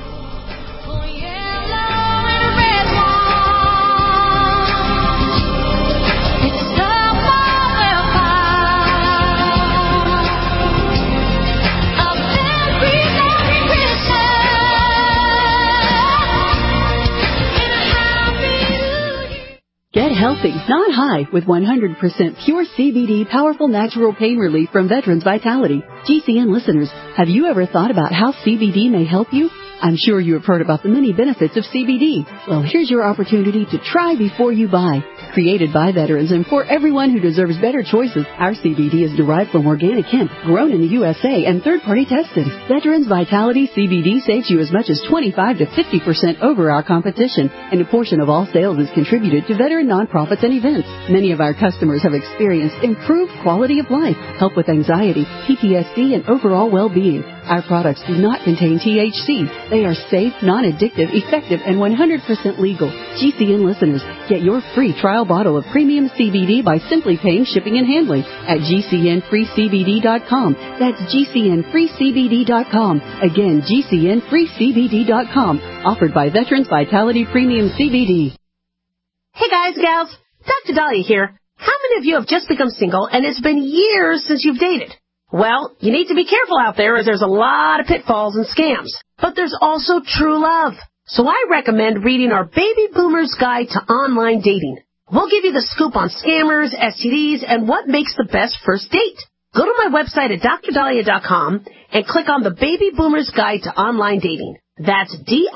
Get healthy, not high, with 100% pure CBD powerful natural pain relief from Veterans Vitality. GCN listeners, have you ever thought about how CBD may help you? I'm sure you have heard about the many benefits of CBD. Well, here's your opportunity to try before you buy. Created by veterans and for everyone who deserves better choices, our CBD is derived from organic hemp, grown in the USA, and third-party tested. Veterans Vitality CBD saves you as much as 25 to 50% over our competition, and a portion of all sales is contributed to veteran nonprofits and events. Many of our customers have experienced improved quality of life, help with anxiety, PTSD, and overall well-being. Our products do not contain THC. They are safe, non-addictive, effective, and 100% legal. GCN listeners, get your free trial bottle of premium CBD by simply paying shipping and handling at GCNFreeCBD.com. That's GCNFreeCBD.com. Again, GCNFreeCBD.com. Offered by Veterans Vitality Premium CBD. Hey guys, gals, Dr. Dahlia here. How many of you have just become single and it's been years since you've dated? Well, you need to be careful out there as there's a lot of pitfalls and scams. But there's also true love. So I recommend reading our Baby Boomer's Guide to Online Dating. We'll give you the scoop on scammers, STDs, and what makes the best first date. Go to my website at drdahlia.com and click on the Baby Boomer's Guide to Online Dating. That's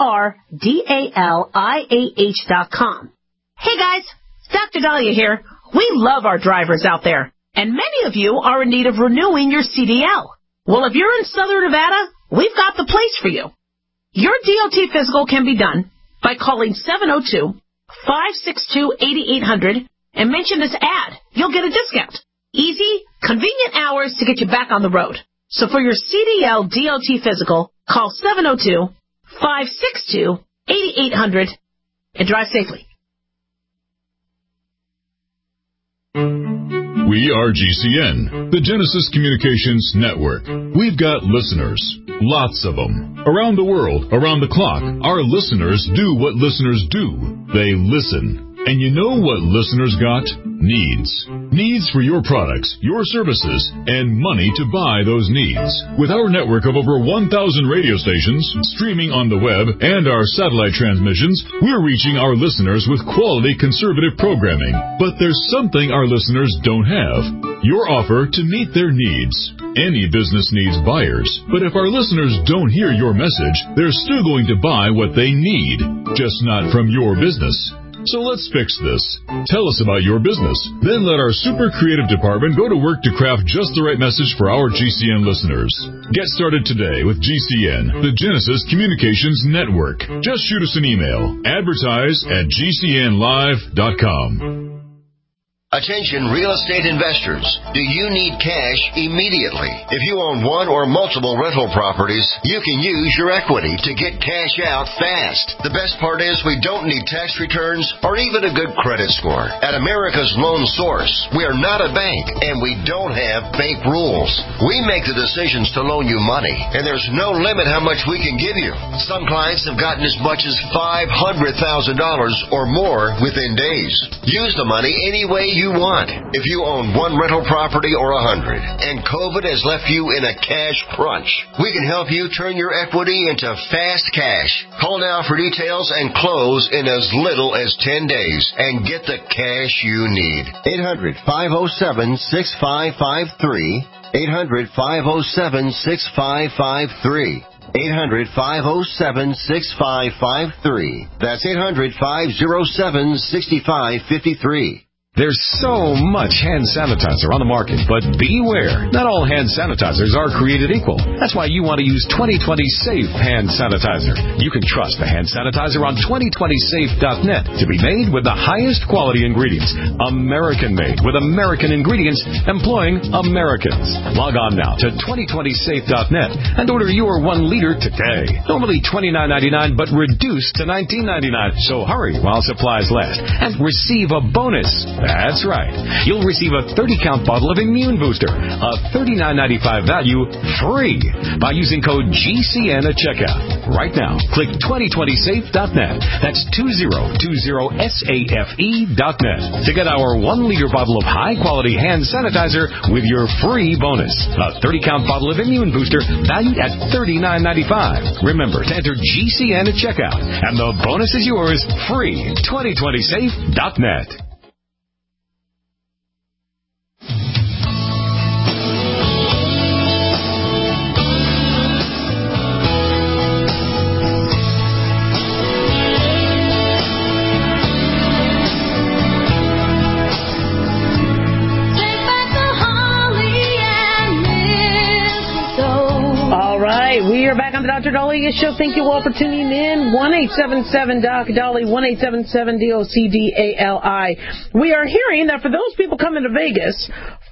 DRDALIAH.com. Hey guys, Dr. Dahlia here. We love our drivers out there, and many of you are in need of renewing your CDL. Well, if you're in Southern Nevada, we've got the place for you. Your DOT physical can be done by calling 702-562-8800 and mention this ad. You'll get a discount. Easy, convenient hours to get you back on the road. So for your CDL DOT physical, call 702-562-8800 and drive safely. We are GCN, the Genesis Communications Network. We've got listeners, lots of them. Around the world, around the clock, our listeners do what listeners do. They listen. And you know what listeners got? Needs. Needs for your products, your services, and money to buy those needs. With our network of over 1,000 radio stations, streaming on the web, and our satellite transmissions, we're reaching our listeners with quality conservative programming. But there's something our listeners don't have. Your offer to meet their needs. Any business needs buyers, but if our listeners don't hear your message, they're still going to buy what they need, just not from your business. So let's fix this. Tell us about your business. Then let our super creative department go to work to craft just the right message for our GCN listeners. Get started today with GCN, the Genesis Communications Network. Just shoot us an email. Advertise@GCNlive.com. Attention real estate investors. Do you need cash immediately? If you own one or multiple rental properties, you can use your equity to get cash out fast. The best part is we don't need tax returns or even a good credit score. At America's Loan Source, we are not a bank and we don't have bank rules. We make the decisions to loan you money, and there's no limit how much we can give you. Some clients have gotten as much as $500,000 or more within days. Use the money any way you want. If you own one rental property or 100 and COVID has left you in a cash crunch, we can help you turn your equity into fast cash. Call now for details and close in as little as 10 days and get the cash you need. 800-507-6553. 800-507-6553. 800-507-6553. That's 800-507-6553. There's so much hand sanitizer on the market, but beware. Not all hand sanitizers are created equal. That's why you want to use 2020 Safe hand sanitizer. You can trust the hand sanitizer on 2020safe.net to be made with the highest quality ingredients. American made with American ingredients employing Americans. Log on now to 2020safe.net and order your 1 liter today. Normally $29.99 but reduced to $19.99. So hurry while supplies last and receive a bonus. That's right. You'll receive a 30-count bottle of Immune Booster, a $39.95 value, free by using code GCN at checkout. Right now, click 2020safe.net. That's 2020safe.net to get our 1 liter bottle of high-quality hand sanitizer with your free bonus. A 30-count bottle of Immune Booster valued at $39.95. Remember to enter GCN at checkout, and the bonus is yours free. 2020safe.net. We are back on the Dr. Dahlia Show. Thank you all for tuning in. 1-877-DOC-DALI, 1-877-DOCDALI. We are hearing that for those people coming to Vegas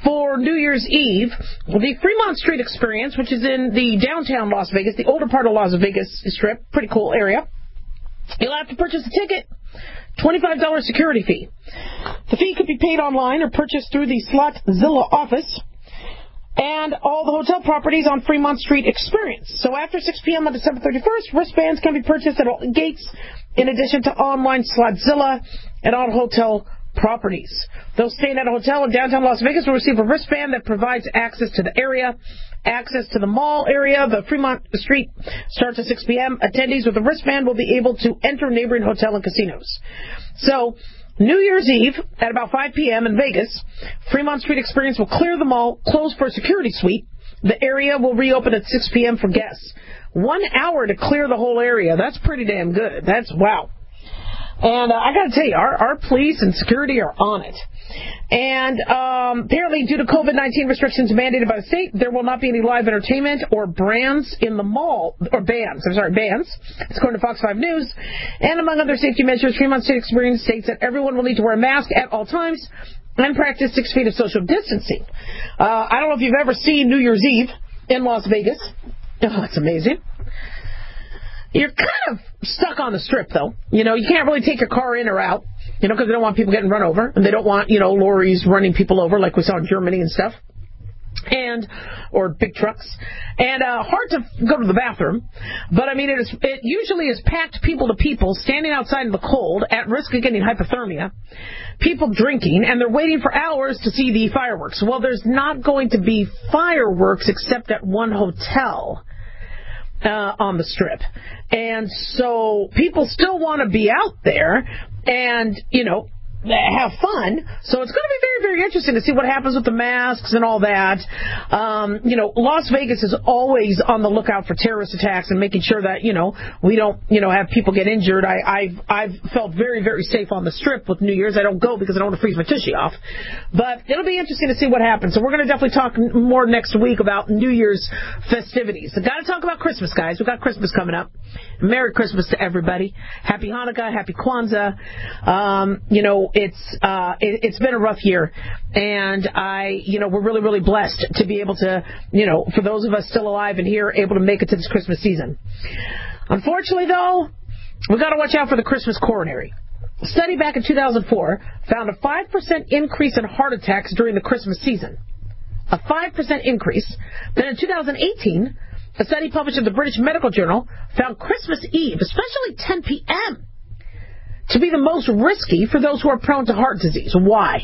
for New Year's Eve, the Fremont Street Experience, which is in the downtown Las Vegas, the older part of Las Vegas Strip, pretty cool area. You'll have to purchase a ticket, $25 security fee. The fee could be paid online or purchased through the Slotzilla office and all the hotel properties on Fremont Street Experience. So after 6 p.m. on December 31st, wristbands can be purchased at all gates, in addition to online Slotzilla and all hotel properties. Those staying at a hotel in downtown Las Vegas will receive a wristband that provides access to the area, access to the mall area. The Fremont Street starts at 6 p.m. Attendees with a wristband will be able to enter neighboring hotel and casinos. So, New Year's Eve at about 5 p.m. in Vegas, Fremont Street Experience will clear the mall, close for a security suite. The area will reopen at 6 p.m. for guests. 1 hour to clear the whole area. That's pretty damn good. That's wow. And I got to tell you, our police and security are on it. And apparently, due to COVID-19 restrictions mandated by the state, there will not be any live entertainment or bands in the mall, or bands. It's according to Fox 5 News. And among other safety measures, Fremont State Experience states that everyone will need to wear a mask at all times and practice 6 feet of social distancing. I don't know if you've ever seen New Year's Eve in Las Vegas. Oh, it's amazing. You're kind of stuck on the Strip, though. You know, you can't really take your car in or out, you know, because they don't want people getting run over. And they don't want, you know, lorries running people over like we saw in Germany and stuff. Or big trucks. And hard to go to the bathroom. But, I mean, it usually is packed people to people, standing outside in the cold, at risk of getting hypothermia. People drinking, and they're waiting for hours to see the fireworks. Well, there's not going to be fireworks except at one hotel on the Strip. And so people still want to be out there and, you know, have fun. So it's going to be very, very interesting to see what happens with the masks and all that. You know, Las Vegas is always on the lookout for terrorist attacks and making sure that, you know, we don't, you know, have people get injured. I've felt very, very safe on the Strip with New Year's. I don't go because I don't want to freeze my tushy off. But it'll be interesting to see what happens. So we're going to definitely talk more next week about New Year's festivities. So got to talk about Christmas, guys. We've got Christmas coming up. Merry Christmas to everybody. Happy Hanukkah. Happy Kwanzaa. You know, it's been a rough year, and we're really, really blessed to be able to, you know, for those of us still alive and here, able to make it to this Christmas season. Unfortunately, though, we've got to watch out for the Christmas coronary. A study back in 2004 found a 5% increase in heart attacks during the Christmas season. A 5% increase. Then in 2018, a study published in the British Medical Journal found Christmas Eve, especially 10 p.m., to be the most risky for those who are prone to heart disease. Why?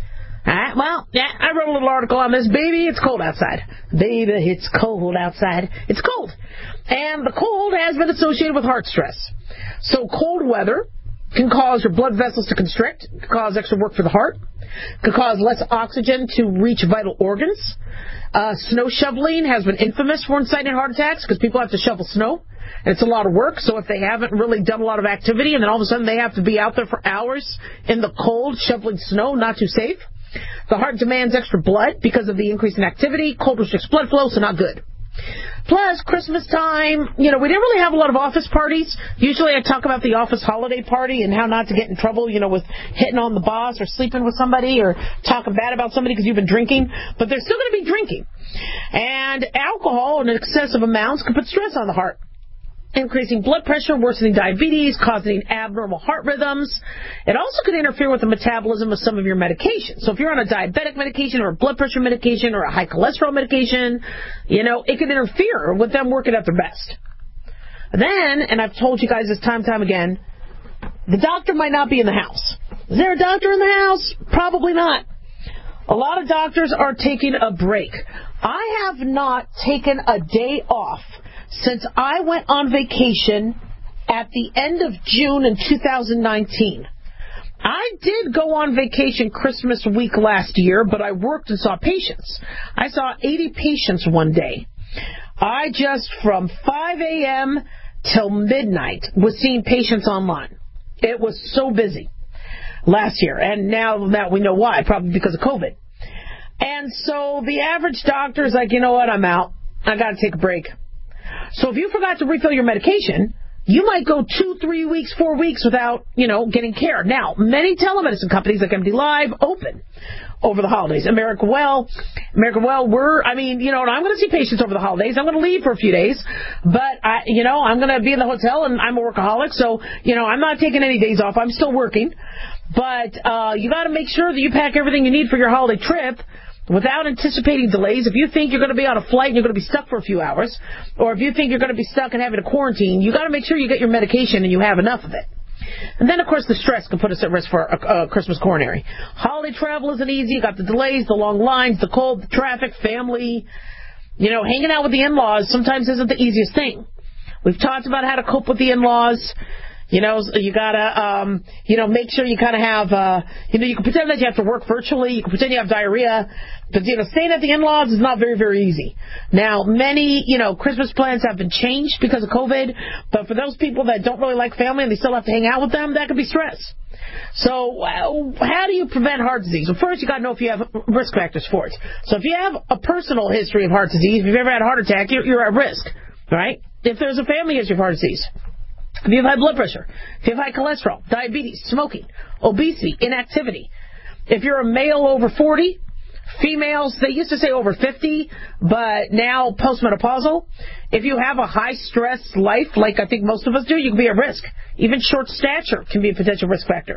I wrote a little article on this. Baby, it's cold outside. Baby, it's cold outside. It's cold. And the cold has been associated with heart stress. So cold weather can cause your blood vessels to constrict, can cause extra work for the heart, can cause less oxygen to reach vital organs. Snow shoveling has been infamous for inciting heart attacks because people have to shovel snow. And it's a lot of work, so if they haven't really done a lot of activity and then all of a sudden they have to be out there for hours in the cold shoveling snow, not too safe. The heart demands extra blood because of the increase in activity. Cold restricts blood flow, so not good. Plus, Christmas time, you know, we didn't really have a lot of office parties. Usually I talk about the office holiday party and how not to get in trouble, you know, with hitting on the boss or sleeping with somebody or talking bad about somebody because you've been drinking. But they're still going to be drinking. And alcohol in excessive amounts can put stress on the heart, increasing blood pressure, worsening diabetes, causing abnormal heart rhythms. It also could interfere with the metabolism of some of your medications. So if you're on a diabetic medication or a blood pressure medication or a high cholesterol medication, you know, it can interfere with them working at their best. Then, and I've told you guys this time and time again, the doctor might not be in the house. Is there a doctor in the house? Probably not. A lot of doctors are taking a break. I have not taken a day off since I went on vacation at the end of June in 2019. I did go on vacation Christmas week last year, but I worked and saw patients. I saw 80 patients one day. I just, from 5 a.m. till midnight, was seeing patients online. It was so busy last year, and now that we know why, probably because of COVID. And so the average doctor is like, you know what, I'm out. I got to take a break. So if you forgot to refill your medication, you might go 2, 3 weeks, 4 weeks without, getting care. Now, many telemedicine companies like MD Live open over the holidays. America Well, I'm going to see patients over the holidays. I'm going to leave for a few days, but I'm going to be in the hotel, and I'm a workaholic, so, I'm not taking any days off. I'm still working, but you got to make sure that you pack everything you need for your holiday trip without anticipating delays. If you think you're going to be on a flight and you're going to be stuck for a few hours, or if you think you're going to be stuck and having to quarantine, you got to make sure you get your medication and you have enough of it. And then, of course, the stress can put us at risk for a Christmas coronary. Holiday travel isn't easy. You got the delays, the long lines, the cold, the traffic, family. Hanging out with the in-laws sometimes isn't the easiest thing. We've talked about how to cope with the in-laws. You gotta, make sure you kind of have, you can pretend that you have to work virtually. You can pretend you have diarrhea. But, staying at the in-laws is not very, very easy. Now, many, Christmas plans have been changed because of COVID. But for those people that don't really like family and they still have to hang out with them, that could be stress. So, how do you prevent heart disease? Well, first, you got to know if you have risk factors for it. So, if you have a personal history of heart disease, if you've ever had a heart attack, you're at risk, right? If there's a family history of heart disease, if you have high blood pressure, if you have high cholesterol, diabetes, smoking, obesity, inactivity, if you're a male over 40, females, they used to say over 50, but now postmenopausal, if you have a high-stress life, like I think most of us do, you can be at risk. Even short stature can be a potential risk factor.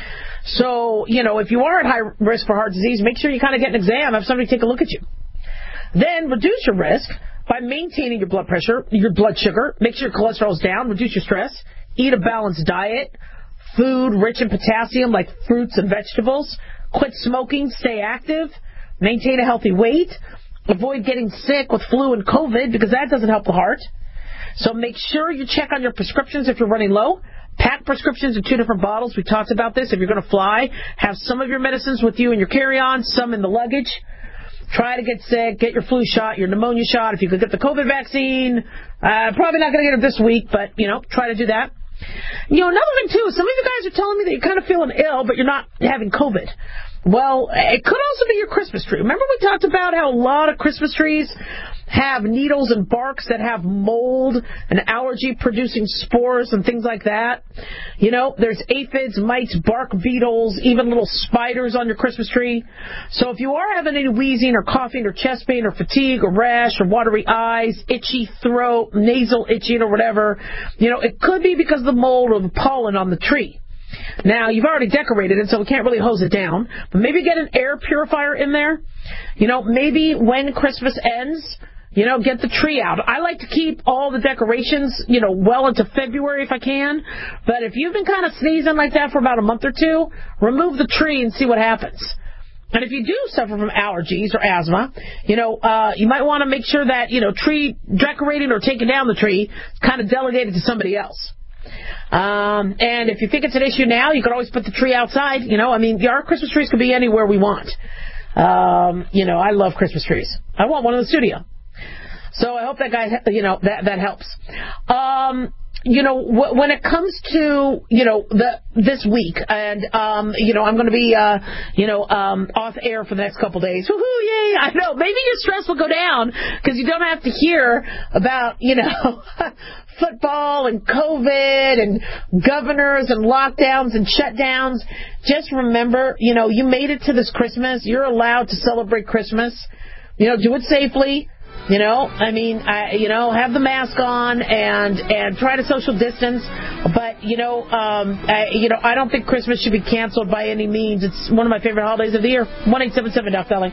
So, if you are at high risk for heart disease, make sure you kind of get an exam, have somebody take a look at you. Then reduce your risk by maintaining your blood pressure, your blood sugar, make sure your cholesterol is down, reduce your stress, eat a balanced diet, food rich in potassium like fruits and vegetables, quit smoking, stay active, maintain a healthy weight, avoid getting sick with flu and COVID because that doesn't help the heart. So make sure you check on your prescriptions if you're running low. Pack prescriptions in 2 different bottles. We talked about this. If you're going to fly, have some of your medicines with you in your carry-on, some in the luggage. Try to get sick, get your flu shot, your pneumonia shot. If you could get the COVID vaccine, probably not going to get it this week, but, try to do that. Another thing, too, some of you guys are telling me that you're kind of feeling ill, but you're not having COVID. Well, it could also be your Christmas tree. Remember we talked about how a lot of Christmas trees have needles and barks that have mold and allergy-producing spores and things like that? There's aphids, mites, bark beetles, even little spiders on your Christmas tree. So if you are having any wheezing or coughing or chest pain or fatigue or rash or watery eyes, itchy throat, nasal itching or whatever, it could be because of the mold or the pollen on the tree. Now, you've already decorated it, so we can't really hose it down. But maybe get an air purifier in there. Maybe when Christmas ends, get the tree out. I like to keep all the decorations, well into February if I can. But if you've been kind of sneezing like that for about a month or 2, remove the tree and see what happens. And if you do suffer from allergies or asthma, you might want to make sure that, tree decorating or taking down the tree is kind of delegated to somebody else. And if you think it's an issue now, you could always put the tree outside. Our Christmas trees could be anywhere we want. I love Christmas trees. I want one in the studio. So I hope that guy, that helps. When it comes to, this week, and, I'm going to be, off air for the next couple days. Woohoo, yay! I know. Maybe your stress will go down because you don't have to hear about, football and COVID and governors and lockdowns and shutdowns. Just remember, you made it to this Christmas. You're allowed to celebrate Christmas. Do it safely. Have the mask on and try to social distance. But, I don't think Christmas should be canceled by any means. It's one of my favorite holidays of the year. 1-877-DOC-DALY.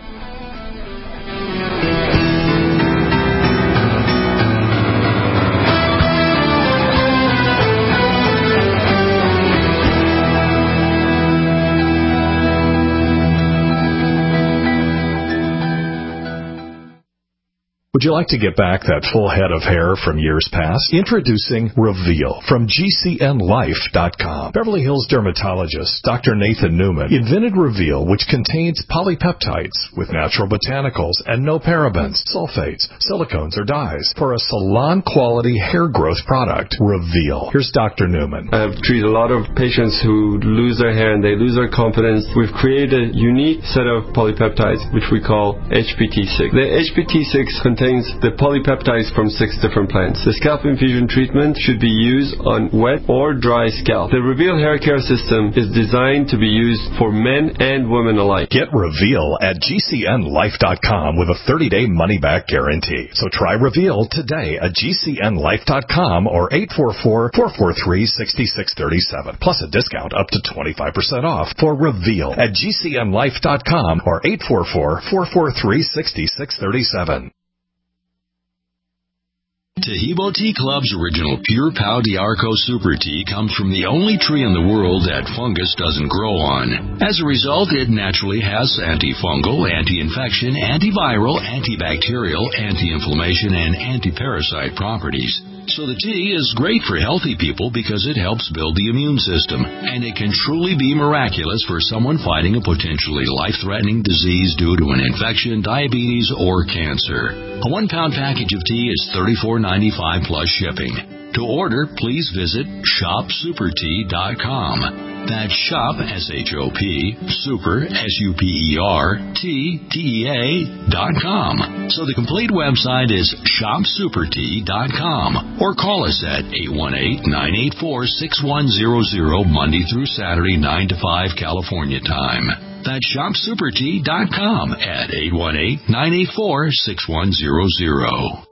Would you like to get back that full head of hair from years past? Introducing Reveal from GCNLife.com. Beverly Hills dermatologist Dr. Nathan Newman invented Reveal, which contains polypeptides with natural botanicals and no parabens, sulfates, silicones, or dyes for a salon-quality hair growth product. Reveal. Here's Dr. Newman. I've treated a lot of patients who lose their hair and they lose their confidence. We've created a unique set of polypeptides, which we call HPT6. The HPT6 contains contains the polypeptides from 6 different plants. The scalp infusion treatment should be used on wet or dry scalp. The Reveal hair care system is designed to be used for men and women alike. Get Reveal at GCNlife.com with a 30-day money-back guarantee. So try Reveal today at GCNlife.com or 844-443-6637. Plus a discount up to 25% off for Reveal at GCNlife.com or 844-443-6637. Tahibo Tea Club's original Pure Pau D'Arco Super Tea comes from the only tree in the world that fungus doesn't grow on. As a result, it naturally has antifungal, anti-infection, antiviral, antibacterial, anti-inflammation, and anti-parasite properties. So the tea is great for healthy people because it helps build the immune system, and it can truly be miraculous for someone fighting a potentially life-threatening disease due to an infection, diabetes, or cancer. A 1-pound package of tea is $34.95 plus shipping. To order, please visit shopsupertea.com. That's shop, S-H-O-P, super, S-U-P-E-R, T-E-A.com. So the complete website is shopsupertea.com, or call us at 818-984-6100 Monday through Saturday, 9 to 5 California time. That's shopsupertea.com at 818-984-6100.